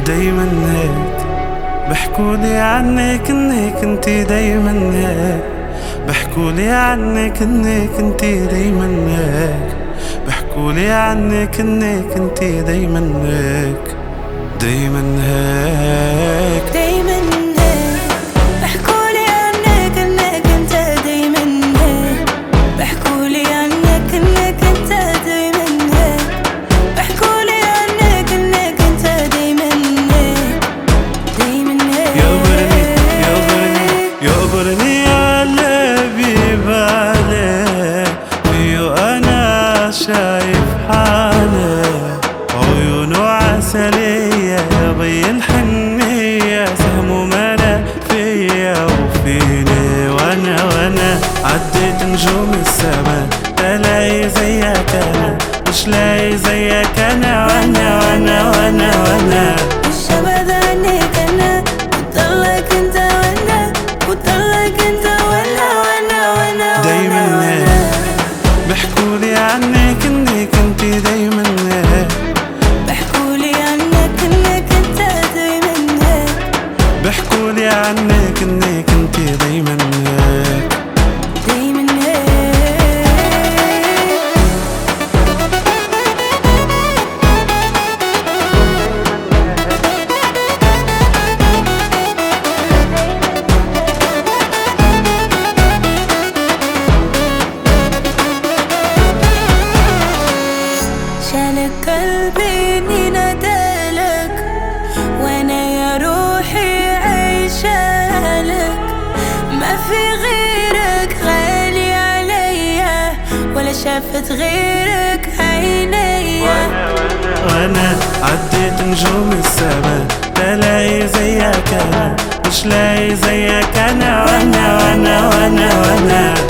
دايما هيك بحكولي عنك انك انتي دايما هيك، بحكولي عنك انك انتي دايما هيك، بحكولي عنك انك انتي دايما هيك، دايما هيك دايما هيك. بحكولي عنك انك انت دايما هيك، بحكولي عنك انك انت دايما هيك، بحكولي عنك انك انت دايما هيك، دايما هيك. يغبرني يا قلبي بالك فيو انا شايف حالك، عيونه عسلية يبي الحنية سهمه ملا فيا وفيني، وانا عديت نجوم السما تلاقي زيك انا مش لاقي زيك انا، وانا مش ابدا عنك انا وضلك انت وضلك انت وانا دايما هيك بحكولي عنك انك انتي دايما هيك، بحكولي عنك انك انت دايما هيك، بحكولي عنك انك انتي دايما هيك، دايما هيك. شالك قلبي اني نادالك، وانا يا روحي عيشالك، ما في غيرك غالي عليا ولا شافت غيرك عينيا، وانا عديت نجوم السما تلاقي زيك انا مش لاقي زيك انا، وانا